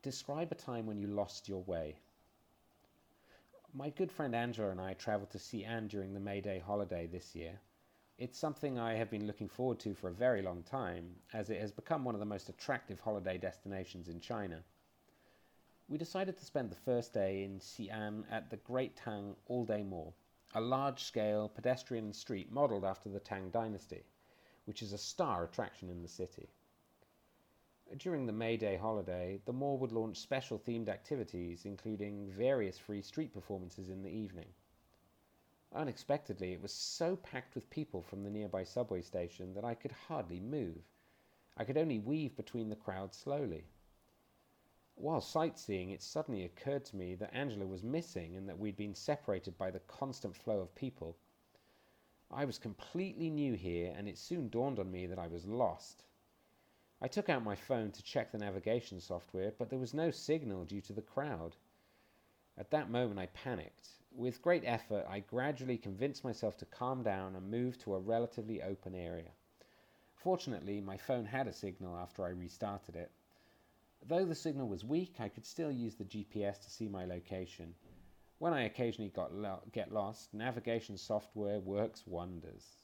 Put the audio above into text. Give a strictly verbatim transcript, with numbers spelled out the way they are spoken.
Describe a time when you lost your way. My good friend Angela and I travelled to Xi'an during the May Day holiday this year. It's something I have been looking forward to for a very long time, as it has become one of the most attractive holiday destinations in China. We decided to spend the first day in Xi'an at the Great Tang All-Day Mall, a large-scale pedestrian street modelled after the Tang Dynasty, which is a star attraction in the city. During the May Day holiday, the mall would launch special themed activities, including various free street performances in the evening. Unexpectedly, it was so packed with people from the nearby subway station that I could hardly move. I could only weave between the crowd slowly. While sightseeing, it suddenly occurred to me that Angela was missing and that we'd been separated by the constant flow of people. I was completely new here, and it soon dawned on me that I was lost. I took out my phone to check the navigation software, but there was no signal due to the crowd. At that moment I panicked. With great effort, I gradually convinced myself to calm down and move to a relatively open area. Fortunately, my phone had a signal after I restarted it. Though the signal was weak, I could still use the G P S to see my location. When I occasionally got lo- get lost, navigation software works wonders.